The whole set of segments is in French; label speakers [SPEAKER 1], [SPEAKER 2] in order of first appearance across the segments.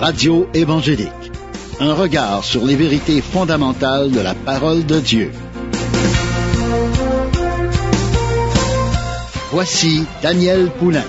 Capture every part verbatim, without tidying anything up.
[SPEAKER 1] Radio évangélique. Un regard sur les vérités fondamentales de la parole de Dieu. Voici Daniel Poulain.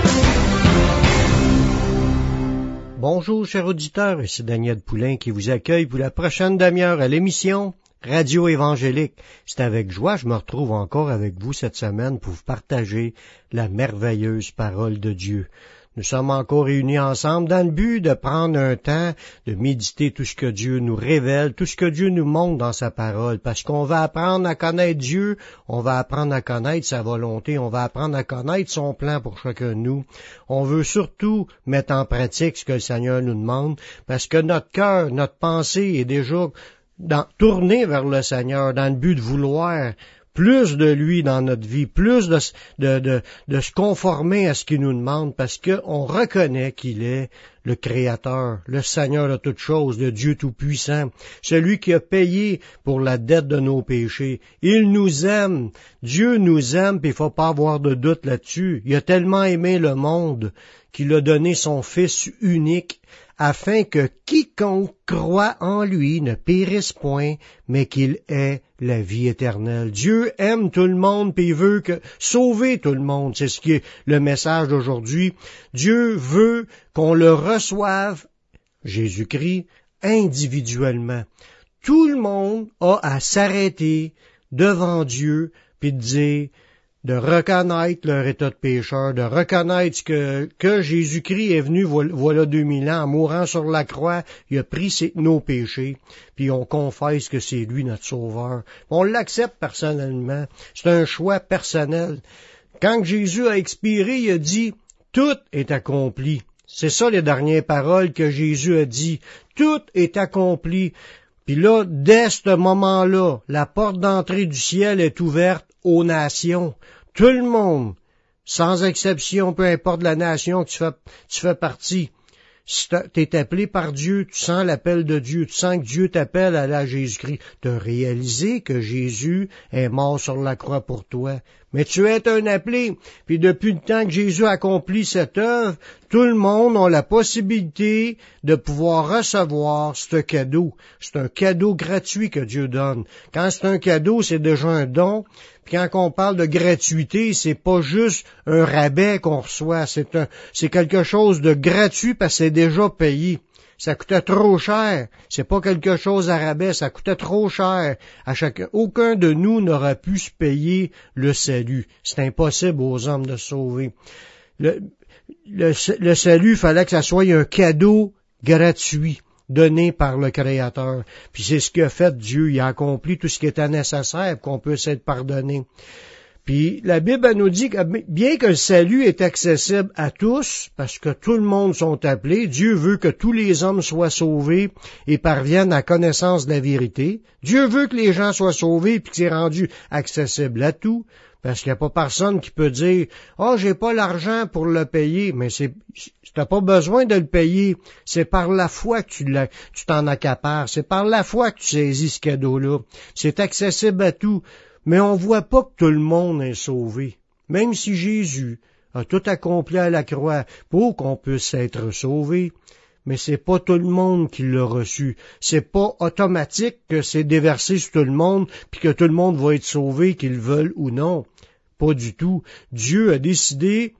[SPEAKER 2] Bonjour, chers auditeurs, c'est Daniel Poulain qui vous accueille pour la prochaine demi-heure à l'émission Radio évangélique. C'est avec joie que je me retrouve encore avec vous cette semaine pour vous partager la merveilleuse parole de Dieu. Nous sommes encore réunis ensemble dans le but de prendre un temps de méditer tout ce que Dieu nous révèle, tout ce que Dieu nous montre dans sa parole, parce qu'on va apprendre à connaître Dieu, on va apprendre à connaître sa volonté, on va apprendre à connaître son plan pour chacun de nous. On veut surtout mettre en pratique ce que le Seigneur nous demande, parce que notre cœur, notre pensée est déjà dans, tourné vers le Seigneur dans le but de vouloir plus de lui dans notre vie, plus de, de, de, de se conformer à ce qu'il nous demande, parce qu'on reconnaît qu'il est le Créateur, le Seigneur de toutes choses, le Dieu Tout-Puissant, celui qui a payé pour la dette de nos péchés. Il nous aime, Dieu nous aime, puis il ne faut pas avoir de doute là-dessus. Il a tellement aimé le monde qu'il a donné son Fils unique, afin que quiconque croit en lui ne périsse point, mais qu'il ait la vie éternelle. Dieu aime tout le monde, puis il veut que sauver tout le monde. C'est ce qui est le message d'aujourd'hui. Dieu veut qu'on le reçoive, Jésus-Christ, individuellement. Tout le monde a à s'arrêter devant Dieu, puis de dire, de reconnaître leur état de pécheur, de reconnaître que, que Jésus-Christ est venu voilà deux mille ans, en mourant sur la croix, il a pris ses, nos péchés, puis on confesse que c'est lui notre sauveur. On l'accepte personnellement, c'est un choix personnel. Quand Jésus a expiré, il a dit, tout est accompli. C'est ça les dernières paroles que Jésus a dit, tout est accompli. Puis là, dès ce moment-là, la porte d'entrée du ciel est ouverte aux nations. Tout le monde, sans exception, peu importe la nation que tu fais, tu fais partie. Si tu es appelé par Dieu, tu sens l'appel de Dieu, tu sens que Dieu t'appelle à la Jésus-Christ. Tu as réalisé que Jésus est mort sur la croix pour toi. Mais tu es un appelé. Puis depuis le temps que Jésus a accompli cette œuvre, tout le monde a la possibilité de pouvoir recevoir ce cadeau. C'est un cadeau gratuit que Dieu donne. Quand c'est un cadeau, c'est déjà un don. Puis quand on parle de gratuité, c'est pas juste un rabais qu'on reçoit. C'est un, c'est quelque chose de gratuit parce que c'est déjà payé. Ça coûtait trop cher. C'est pas quelque chose à rabais, ça coûtait trop cher. À chacun, aucun de nous n'aura pu se payer le salut. C'est impossible aux hommes de se sauver. Le, le, le salut, il fallait que ça soit un cadeau gratuit, donné par le Créateur. Puis c'est ce qu'a fait Dieu. Il a accompli tout ce qui était nécessaire pour qu'on puisse être pardonné. Puis la Bible elle nous dit que bien que le salut est accessible à tous, parce que tout le monde sont appelés, Dieu veut que tous les hommes soient sauvés et parviennent à la connaissance de la vérité. Dieu veut que les gens soient sauvés puis que c'est rendu accessible à tout, parce qu'il n'y a pas personne qui peut dire « Ah, oh, j'ai pas l'argent pour le payer », mais c'est t'as pas besoin de le payer, c'est par la foi que tu, la, tu t'en accapares, c'est par la foi que tu saisis ce cadeau-là. C'est accessible à tout. Mais on voit pas que tout le monde est sauvé. Même si Jésus a tout accompli à la croix pour qu'on puisse être sauvé, mais c'est pas tout le monde qui l'a reçu. C'est pas automatique que c'est déversé sur tout le monde puis que tout le monde va être sauvé, qu'ils veulent ou non. Pas du tout. Dieu a décidé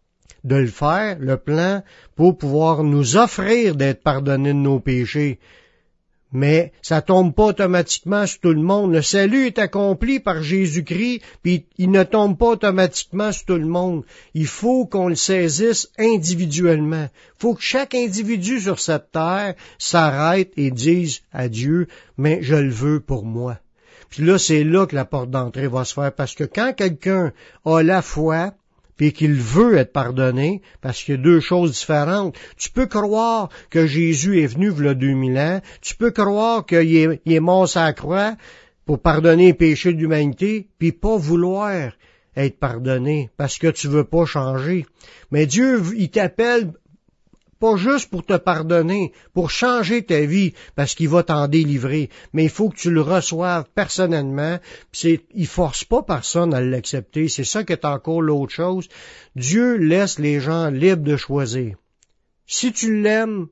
[SPEAKER 2] de le faire, le plan, pour pouvoir nous offrir d'être pardonnés de nos péchés. Mais ça tombe pas automatiquement sur tout le monde. Le salut est accompli par Jésus-Christ, puis il ne tombe pas automatiquement sur tout le monde. Il faut qu'on le saisisse individuellement. Il faut que chaque individu sur cette terre s'arrête et dise à Dieu, mais je le veux pour moi. Puis là, c'est là que la porte d'entrée va se faire, parce que quand quelqu'un a la foi, puis qu'il veut être pardonné, parce qu'il y a deux choses différentes. Tu peux croire que Jésus est venu il y a deux mille ans, tu peux croire qu'il est, il est mort sur la croix pour pardonner les péchés de l'humanité, puis pas vouloir être pardonné, parce que tu veux pas changer. Mais Dieu, il t'appelle pas juste pour te pardonner, pour changer ta vie, parce qu'il va t'en délivrer, mais il faut que tu le reçoives personnellement. C'est, il force pas personne à l'accepter, c'est ça qui est encore l'autre chose. Dieu laisse les gens libres de choisir. Si tu l'aimes,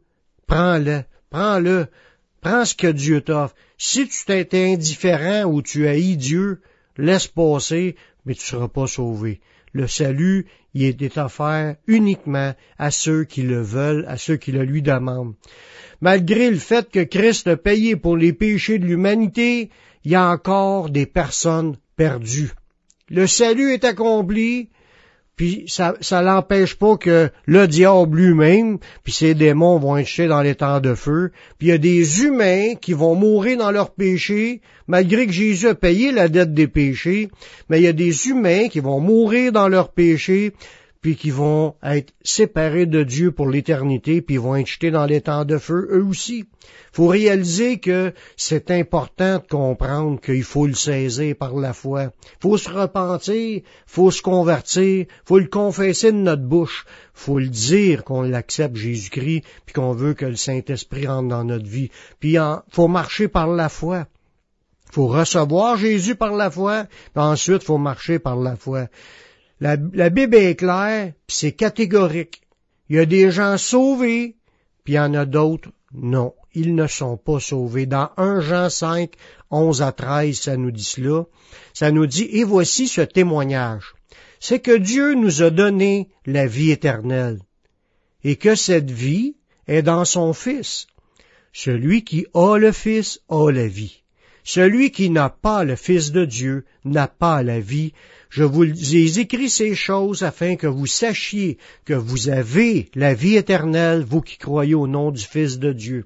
[SPEAKER 2] prends-le, prends-le, prends ce que Dieu t'offre. Si tu t'es indifférent ou tu haïs Dieu, laisse passer, mais tu ne seras pas sauvé. Le salut, il est offert uniquement à ceux qui le veulent, à ceux qui le lui demandent. Malgré le fait que Christ a payé pour les péchés de l'humanité, il y a encore des personnes perdues. Le salut est accompli, puis ça ça l'empêche pas que le diable lui-même, puis ses démons vont être jetés dans les temps de feu, puis il y a des humains qui vont mourir dans leurs péchés, malgré que Jésus a payé la dette des péchés, mais il y a des humains qui vont mourir dans leurs péchés, puis qui vont être séparés de Dieu pour l'éternité, puis ils vont être jetés dans les temps de feu eux aussi. Il faut réaliser que c'est important de comprendre qu'il faut le saisir par la foi. Il faut se repentir, il faut se convertir, il faut le confesser de notre bouche, il faut le dire qu'on l'accepte Jésus-Christ, puis qu'on veut que le Saint-Esprit rentre dans notre vie. Puis il faut marcher par la foi. Il faut recevoir Jésus par la foi, puis ensuite il faut marcher par la foi. La, la Bible est claire, puis c'est catégorique. Il y a des gens sauvés, puis il y en a d'autres, non. Ils ne sont pas sauvés. Dans un Jean cinq, onze à treize, ça nous dit cela. Ça nous dit, et voici ce témoignage. C'est que Dieu nous a donné la vie éternelle, et que cette vie est dans son Fils. Celui qui a le Fils a la vie. Celui qui n'a pas le Fils de Dieu n'a pas la vie. Je vous ai écrit ces choses afin que vous sachiez que vous avez la vie éternelle, vous qui croyez au nom du Fils de Dieu.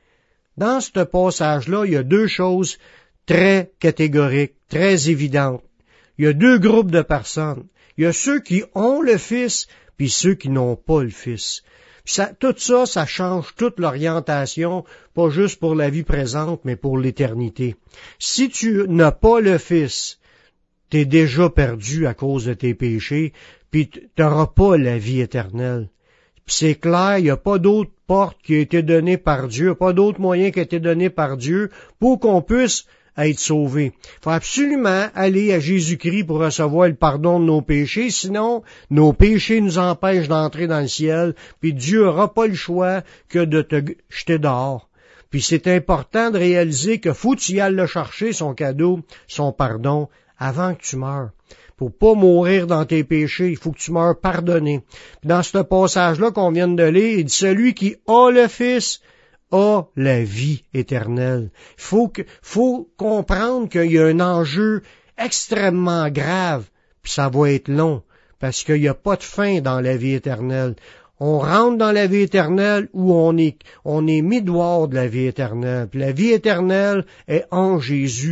[SPEAKER 2] Dans ce passage-là, il y a deux choses très catégoriques, très évidentes. Il y a deux groupes de personnes. Il y a ceux qui ont le Fils, puis ceux qui n'ont pas le Fils. Ça, tout ça, ça change toute l'orientation, pas juste pour la vie présente, mais pour l'éternité. Si tu n'as pas le Fils, t'es déjà perdu à cause de tes péchés, puis t'auras pas la vie éternelle. Puis c'est clair, il n'y a pas d'autre porte qui a été donnée par Dieu, il n'y a pas d'autre moyen qui a été donné par Dieu pour qu'on puisse être sauvé. Il faut absolument aller à Jésus-Christ pour recevoir le pardon de nos péchés, sinon nos péchés nous empêchent d'entrer dans le ciel, puis Dieu n'aura pas le choix que de te jeter dehors. Puis c'est important de réaliser que faut que tu y ailles le chercher, son cadeau, son pardon, avant que tu meurs. Pour pas mourir dans tes péchés, il faut que tu meurs pardonné. Puis dans ce passage-là qu'on vient de lire, il dit, celui qui a le Fils a la vie éternelle. Il faut que, faut comprendre qu'il y a un enjeu extrêmement grave, puis ça va être long, parce qu'il n'y a pas de fin dans la vie éternelle. On rentre dans la vie éternelle où on est, on est mis dehors de la vie éternelle. Puis la vie éternelle est en Jésus.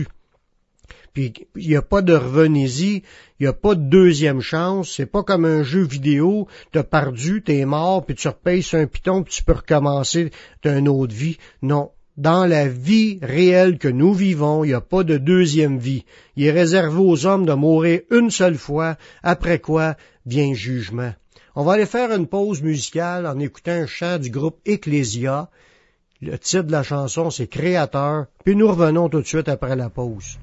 [SPEAKER 2] Puis il n'y a pas de revenez-y, il n'y a pas de deuxième chance, c'est pas comme un jeu vidéo, t'as perdu, t'es mort, puis tu repayes sur un piton, puis tu peux recommencer, t'as une autre vie. Non, dans la vie réelle que nous vivons, il n'y a pas de deuxième vie. Il est réservé aux hommes de mourir une seule fois, après quoi vient le jugement. On va aller faire une pause musicale en écoutant un chant du groupe Ecclésia. Le titre de la chanson, c'est Créateur, puis nous revenons tout de suite après la pause.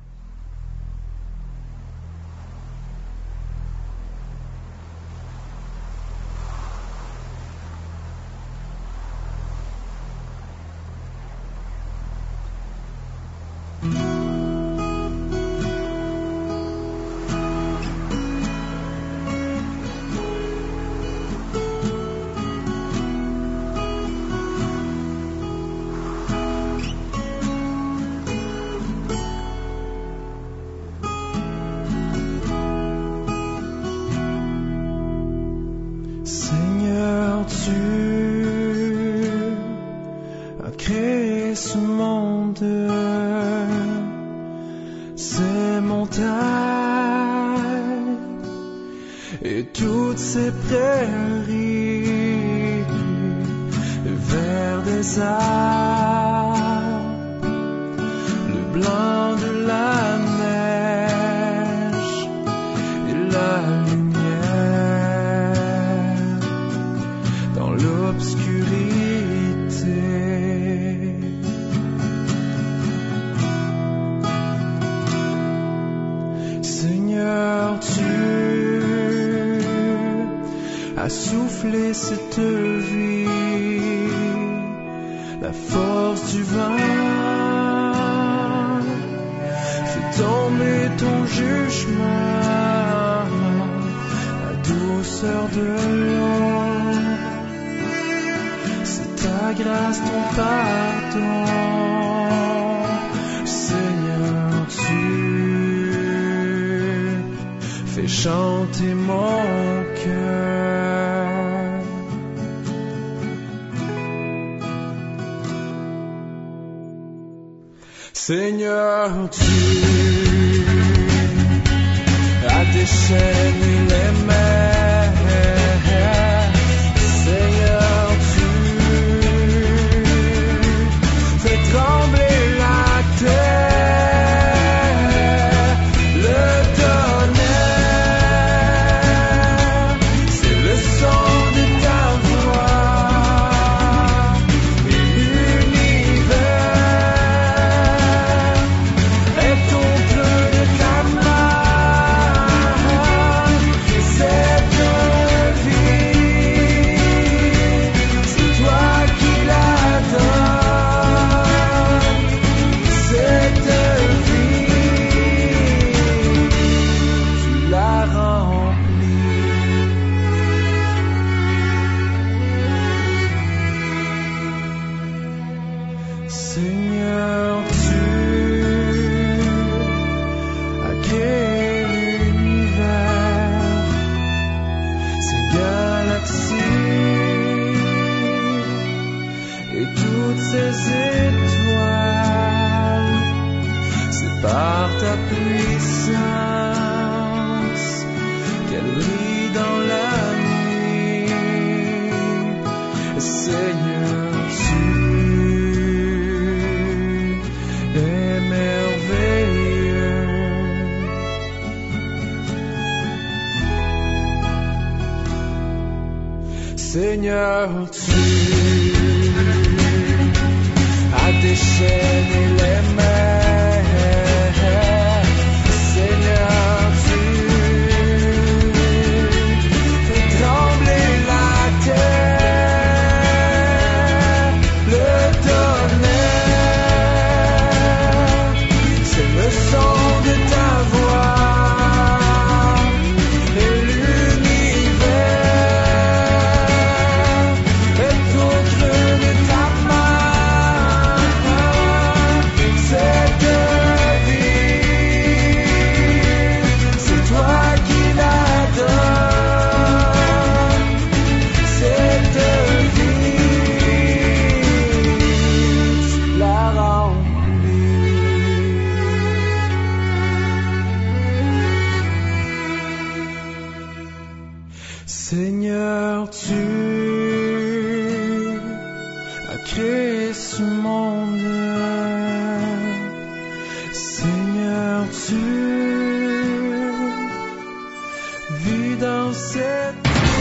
[SPEAKER 3] A souffler cette vie la force du vent. Fais tomber ton jugement, la douceur de l'eau. C'est ta grâce, ton pardon, Seigneur, tu fais chanter mon cœur. Seigneur, tu as déchaîné les mers. Seigneur, tu fais trembler la terre. Le tonnerre, c'est le son de ta voix. Et l'univers est au bleu de ta main. Cette vie, c'est toi qui la donnes. Cette vie, tu la remplis. Seigneur, tu as créé l'univers, ces galaxies et toutes ces étoiles. C'est par ta puissance qu'elles brillent dans la nuit. Seigneur, tu es merveilleux. Seigneur, tu as déchaîné les mers. Seigneur, tu fais trembler la terre. Le tonnerre, c'est le son de ta voix. Et l'univers est au creux de ta main. Cette vie, c'est toi qui la donnes. Cette vie, tu la remplis. Seigneur, tu as créé ce monde. Seigneur, tu vis dans cette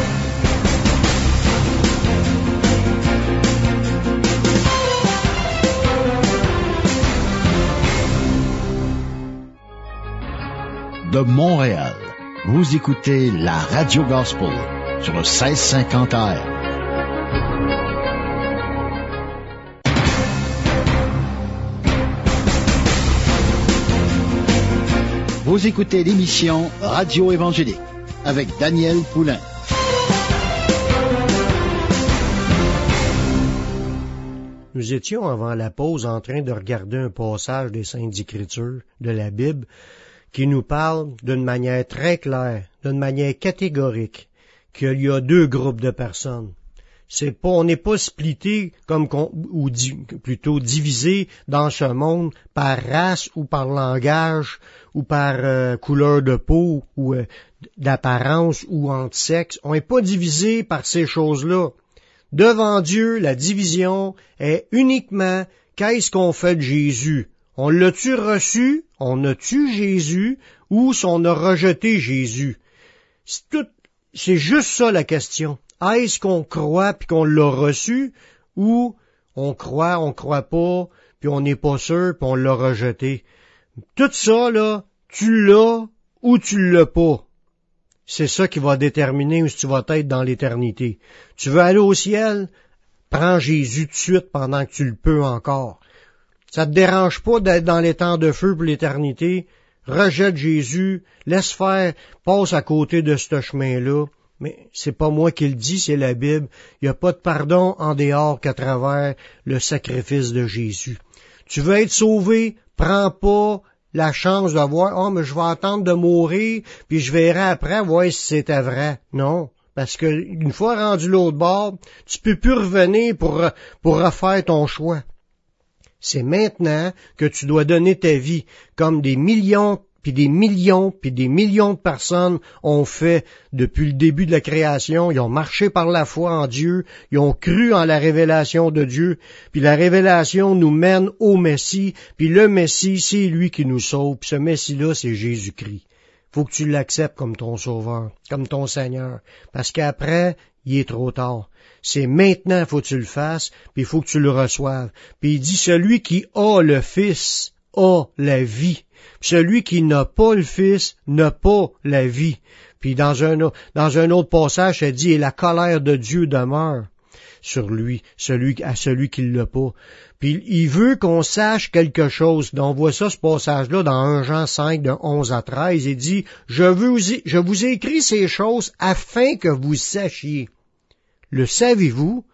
[SPEAKER 1] De Montréal, vous écoutez la Radio Gospel sur le seize cinquante A M. Vous écoutez l'émission Radio Évangélique avec Daniel Poulain.
[SPEAKER 2] Nous étions avant la pause en train de regarder un passage des Saintes Écritures de la Bible qui nous parle d'une manière très claire, d'une manière catégorique, qu'il y a deux groupes de personnes. C'est pas, on n'est pas splitté comme ou di, plutôt divisé dans ce monde par race ou par langage ou par euh, couleur de peau ou euh, d'apparence ou entre sexe. On n'est pas divisé par ces choses-là. Devant Dieu, la division est uniquement qu'est-ce qu'on fait de Jésus. On l'a-tu reçu? On a-tu Jésus? Ou on a rejeté Jésus? C'est, tout, c'est juste ça la question. Est-ce qu'on croit puis qu'on l'a reçu? Ou on croit, on croit pas, puis on n'est pas sûr puis on l'a rejeté? Tout ça, là, tu l'as ou tu l'as pas. C'est ça qui va déterminer où tu vas être dans l'éternité. Tu veux aller au ciel? prends Jésus tout de suite pendant que tu le peux encore. Ça te dérange pas d'être dans les temps de feu pour l'éternité? Rejette Jésus, laisse faire, passe à côté de ce chemin-là. Mais c'est pas moi qui le dis, c'est la Bible. Il n'y a pas de pardon en dehors qu'à travers le sacrifice de Jésus. Tu veux être sauvé, prends pas la chance de voir, oh, mais je vais attendre de mourir, puis je verrai après, voir si c'était vrai. Non. Parce que une fois rendu l'autre bord, tu peux plus revenir pour, pour refaire ton choix. C'est maintenant que tu dois donner ta vie, comme des millions, puis des millions, puis des millions de personnes ont fait depuis le début de la création. Ils ont marché par la foi en Dieu, ils ont cru en la révélation de Dieu, puis la révélation nous mène au Messie, puis le Messie, c'est lui qui nous sauve, puis ce Messie-là, c'est Jésus-Christ. Faut que tu l'acceptes comme ton sauveur, comme ton Seigneur, parce qu'après, il est trop tard. C'est maintenant, faut que tu le fasses, puis il faut que tu le reçoives. Puis il dit, celui qui a le Fils a la vie. Puis celui qui n'a pas le Fils n'a pas la vie. Puis dans un, dans un autre passage, ça dit, et la colère de Dieu demeure sur lui, celui, à celui qui ne l'a pas. Puis il veut qu'on sache quelque chose. On voit ça, ce passage-là, dans un Jean cinq, de onze à treize. Il dit, je vous, je vous ai écrit ces choses afin que vous sachiez. Le savez-vous?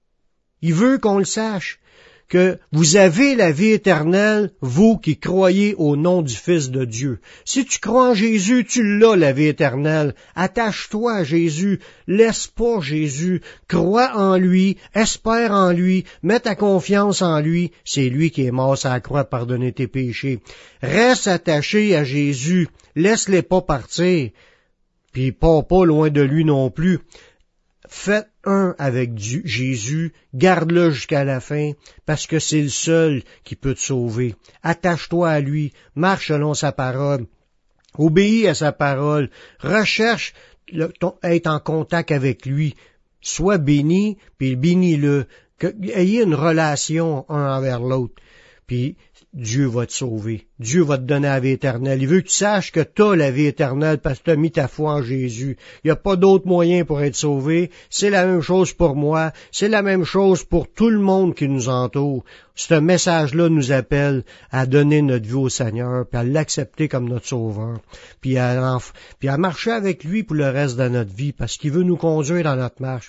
[SPEAKER 2] Il veut qu'on le sache, que vous avez la vie éternelle, vous qui croyez au nom du Fils de Dieu. Si tu crois en Jésus, tu l'as, la vie éternelle. Attache-toi à Jésus, laisse pas Jésus, crois en lui, espère en lui, mets ta confiance en lui. C'est lui qui est mort sur la croix pour pardonner tes péchés. Reste attaché à Jésus, laisse-les pas partir, puis pars pas loin de lui non plus. Faites un avec Dieu, Jésus, garde-le jusqu'à la fin, parce que c'est le seul qui peut te sauver. Attache-toi à lui, marche selon sa parole, obéis à sa parole, recherche le, ton, être en contact avec lui, sois béni, puis bénis-le, que, ayez une relation un envers l'autre, puis Dieu va te sauver. Dieu va te donner la vie éternelle. Il veut que tu saches que tu as la vie éternelle parce que tu as mis ta foi en Jésus. Il n'y a pas d'autre moyen pour être sauvé. C'est la même chose pour moi. C'est la même chose pour tout le monde qui nous entoure. Ce message-là nous appelle à donner notre vie au Seigneur, puis à l'accepter comme notre sauveur, puis à, puis à marcher avec lui pour le reste de notre vie parce qu'il veut nous conduire dans notre marche.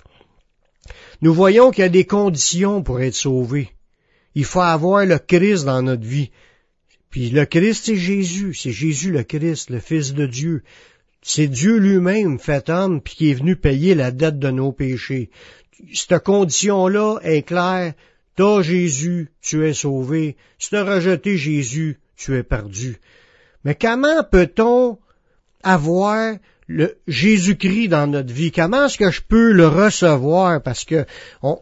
[SPEAKER 2] Nous voyons qu'il y a des conditions pour être sauvés. Il faut avoir le Christ dans notre vie. Puis le Christ, c'est Jésus. C'est Jésus le Christ, le Fils de Dieu. C'est Dieu lui-même fait homme, puis qui est venu payer la dette de nos péchés. Cette condition-là est claire. T'as Jésus, tu es sauvé. Si t'as rejeté Jésus, tu es perdu. Mais comment peut-on avoir le Jésus-Christ dans notre vie? Comment est-ce que je peux le recevoir? Parce que on,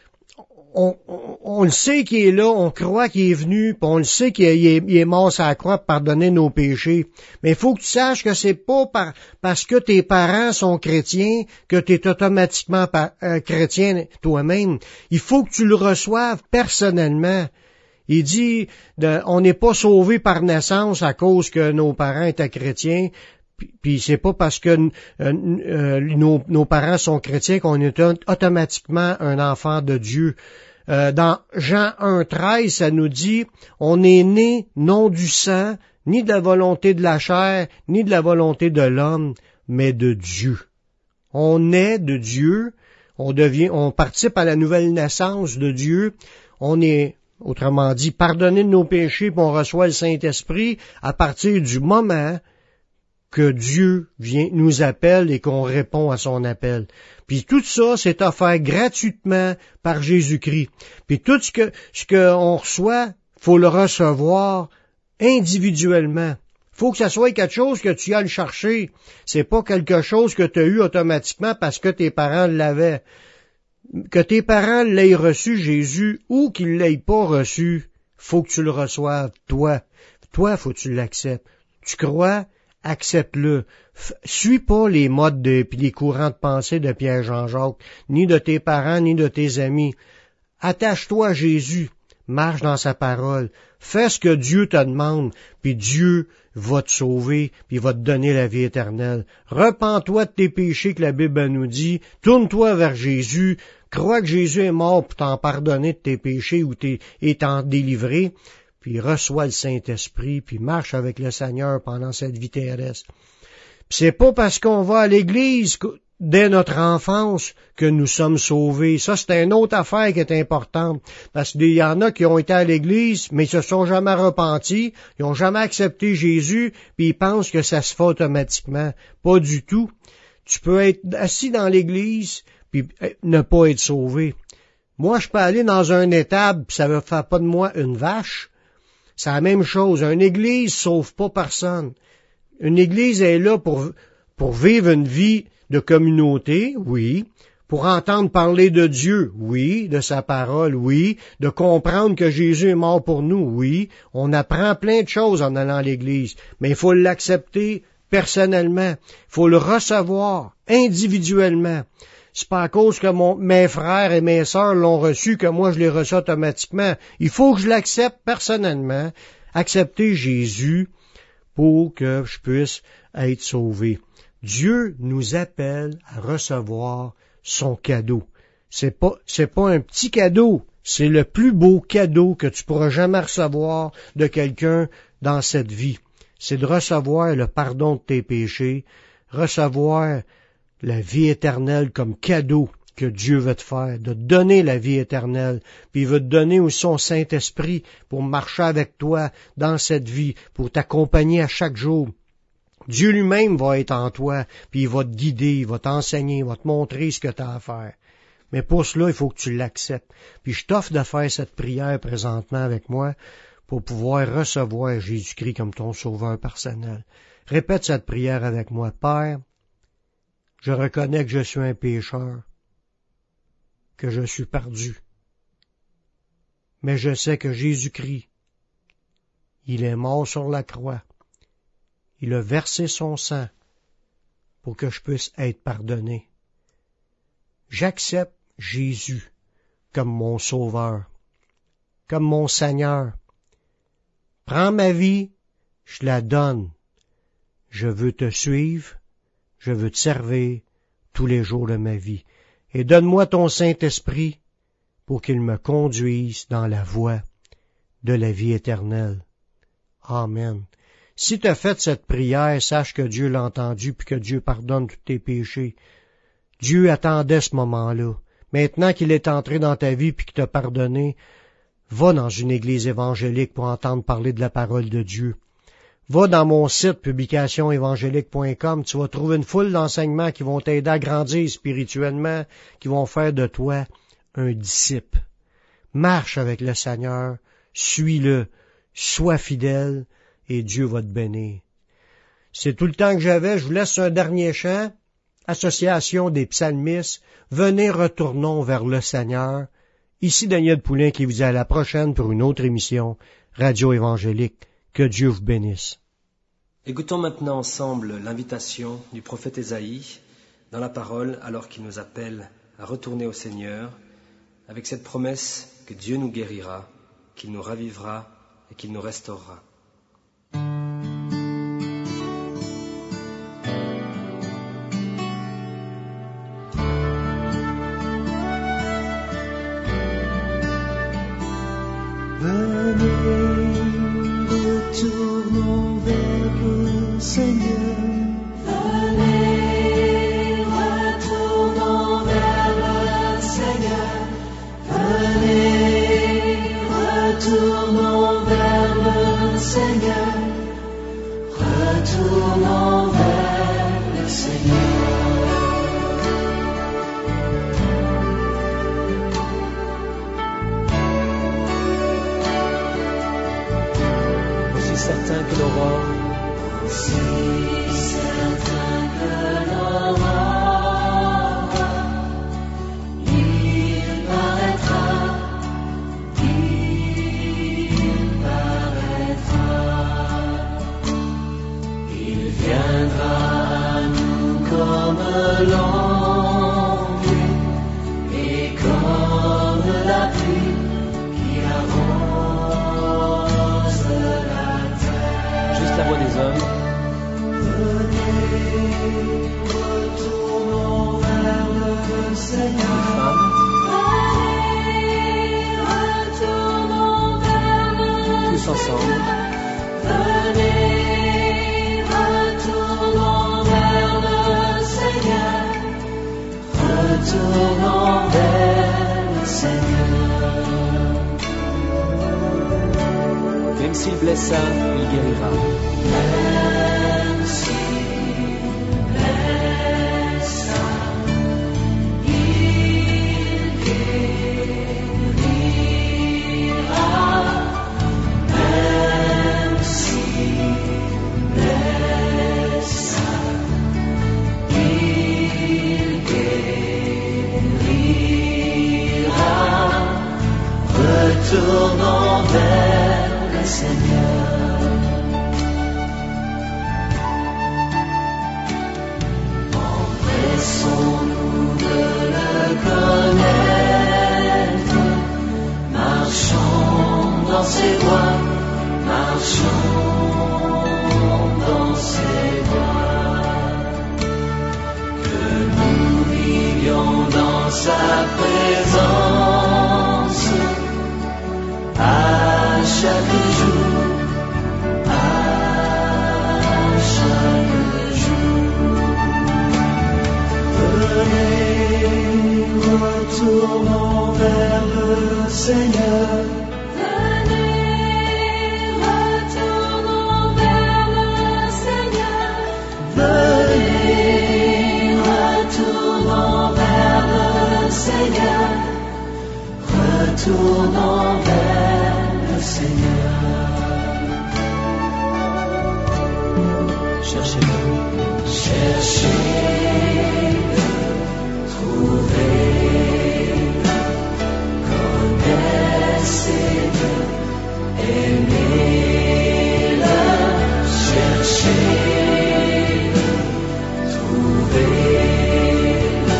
[SPEAKER 2] On, on, on le sait qu'il est là, on croit qu'il est venu, puis on le sait qu'il est, il est mort sur la croix pour pardonner nos péchés. Mais il faut que tu saches que c'est pas par, parce que tes parents sont chrétiens que tu es automatiquement par, euh, chrétien toi-même. Il faut que tu le reçoives personnellement. Il dit, de, on n'est pas sauvé par naissance à cause que nos parents étaient chrétiens. Puis, puis c'est pas parce que euh, euh, nos, nos parents sont chrétiens qu'on est automatiquement un enfant de Dieu. Euh, dans Jean un treize, ça nous dit, on est né non du sang, ni de la volonté de la chair, ni de la volonté de l'homme, mais de Dieu. On est de Dieu, on devient, on participe à la nouvelle naissance de Dieu, on est, autrement dit, pardonné de nos péchés, puis on reçoit le Saint-Esprit à partir du moment que Dieu vient, nous appelle et qu'on répond à son appel. Puis tout ça, c'est offert gratuitement par Jésus-Christ. Puis tout ce que, ce qu'on reçoit, faut le recevoir individuellement. Faut que ça soit quelque chose que tu as le chercher. C'est pas quelque chose que tu as eu automatiquement parce que tes parents l'avaient. Que tes parents l'aient reçu, Jésus, ou qu'ils l'aient pas reçu, faut que tu le reçoives, toi. Toi, faut que tu l'acceptes. Tu crois? Accepte-le. F- suis pas les modes de, puis les courants de pensée de Pierre Jean-Jacques, ni de tes parents, ni de tes amis. Attache-toi à Jésus. marche dans sa parole, fais ce que Dieu te demande, puis Dieu va te sauver, puis il va te donner la vie éternelle. Repens-toi de tes péchés que la Bible nous dit, tourne-toi vers Jésus, crois que Jésus est mort pour t'en pardonner de tes péchés ou t'es, et t'en délivrer, puis reçois le Saint-Esprit, puis marche avec le Seigneur pendant cette vie terrestre. Puis c'est pas parce qu'on va à l'Église dès notre enfance que nous sommes sauvés. Ça, c'est une autre affaire qui est importante. Parce qu'il y en a qui ont été à l'Église, mais ils se sont jamais repentis, ils ont jamais accepté Jésus, puis ils pensent que ça se fait automatiquement. Pas du tout. Tu peux être assis dans l'Église, puis ne pas être sauvé. Moi, je peux aller dans un étable, puis ça ne fait pas de moi une vache. C'est la même chose. Une Église ne sauve pas personne. Une Église est là pour, pour vivre une vie de communauté, oui, pour entendre parler de Dieu, oui, de sa parole, oui, de comprendre que Jésus est mort pour nous, oui. On apprend plein de choses en allant à l'Église, mais il faut l'accepter personnellement. Il faut le recevoir individuellement. C'est pas à cause que mon, mes frères et mes sœurs l'ont reçu que moi je l'ai reçu automatiquement. Il faut que je l'accepte personnellement, accepter Jésus pour que je puisse être sauvé. Dieu nous appelle à recevoir son cadeau. C'est pas, c'est pas un petit cadeau. C'est le plus beau cadeau que tu pourras jamais recevoir de quelqu'un dans cette vie. C'est de recevoir le pardon de tes péchés, recevoir la vie éternelle comme cadeau que Dieu veut te faire, de te donner la vie éternelle, puis il veut te donner aussi son Saint-Esprit pour marcher avec toi dans cette vie, pour t'accompagner à chaque jour. Dieu lui-même va être en toi, puis il va te guider, il va t'enseigner, il va te montrer ce que tu as à faire. Mais pour cela, il faut que tu l'acceptes. Puis je t'offre de faire cette prière présentement avec moi pour pouvoir recevoir Jésus-Christ comme ton sauveur personnel. Répète cette prière avec moi. Père, je reconnais que je suis un pécheur, que je suis perdu. Mais je sais que Jésus-Christ, il est mort sur la croix. Il a versé son sang pour que je puisse être pardonné. J'accepte Jésus comme mon sauveur, comme mon Seigneur. Prends ma vie, je la donne. Je veux te suivre, je veux te servir tous les jours de ma vie. Et donne-moi ton Saint-Esprit pour qu'il me conduise dans la voie de la vie éternelle. Amen. Si tu as fait cette prière, sache que Dieu l'a entendu puis que Dieu pardonne tous tes péchés. Dieu attendait ce moment-là. Maintenant qu'il est entré dans ta vie puis qu'il t'a pardonné, va dans une église évangélique pour entendre parler de la parole de Dieu. Va dans mon site publication évangélique point com, tu vas trouver une foule d'enseignements qui vont t'aider à grandir spirituellement, qui vont faire de toi un disciple. Marche avec le Seigneur, suis-le, sois fidèle, et Dieu va te bénir. C'est tout le temps que j'avais. Je vous laisse un dernier chant. Association des psalmistes. Venez, retournons vers le Seigneur. Ici Daniel Poulain qui vous dit à la prochaine pour une autre émission Radio Évangélique. Que Dieu vous bénisse.
[SPEAKER 4] Écoutons maintenant ensemble l'invitation du prophète Ésaïe dans la parole alors qu'il nous appelle à retourner au Seigneur avec cette promesse que Dieu nous guérira, qu'il nous ravivera et qu'il nous restaurera.
[SPEAKER 3] Venez, retournons vers le Seigneur. Venez, retournons vers le Seigneur. Venez, retournons vers le Seigneur.
[SPEAKER 4] les hommes.
[SPEAKER 3] Retournons vers le Seigneur.
[SPEAKER 4] Les femmes.
[SPEAKER 3] Retournons vers le
[SPEAKER 4] Tous ensemble.
[SPEAKER 3] Venez, retournons vers le Seigneur. Retournons vers le Seigneur.
[SPEAKER 4] Même s'il blessa, il guérira.
[SPEAKER 3] Même s'il blessa, il guérira. Même s'il blessa, il guérira. Retournons vers le Seigneur. Empressons-nous de le connaître, marchons dans ses voies, marchons dans ses voies, que nous vivions dans sa présence à chaque jour, à chaque jour. Venez, retournons vers le Seigneur. Venez, retournons vers le Seigneur. Venez, retournons vers le Seigneur. Retournons vers le Seigneur.
[SPEAKER 4] Cherchez-le.
[SPEAKER 3] Cherchez-le, trouvez-le, connaissez-le, aimez-le. Cherchez-le, trouvez-le,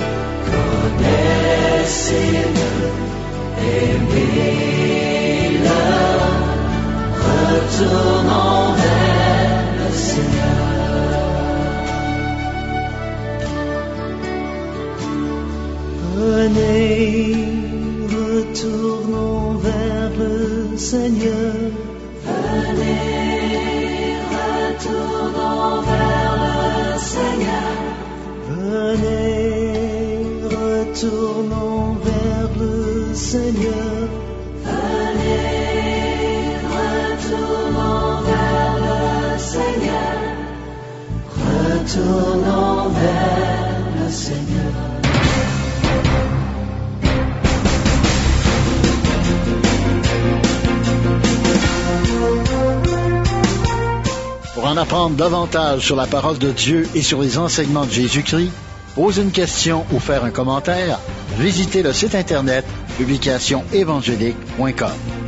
[SPEAKER 3] connaissez-le, aimez-le. Retournons vers le Seigneur. Venez, retournons vers le Seigneur. Venez, retournons vers le Seigneur. Venez, retournons vers le Seigneur. Venez, retournons vers le Seigneur. Retournons vers le Seigneur.
[SPEAKER 1] Pour en apprendre davantage sur la parole de Dieu et sur les enseignements de Jésus-Christ, poser une question ou faire un commentaire, visitez le site internet publication évangélique point com.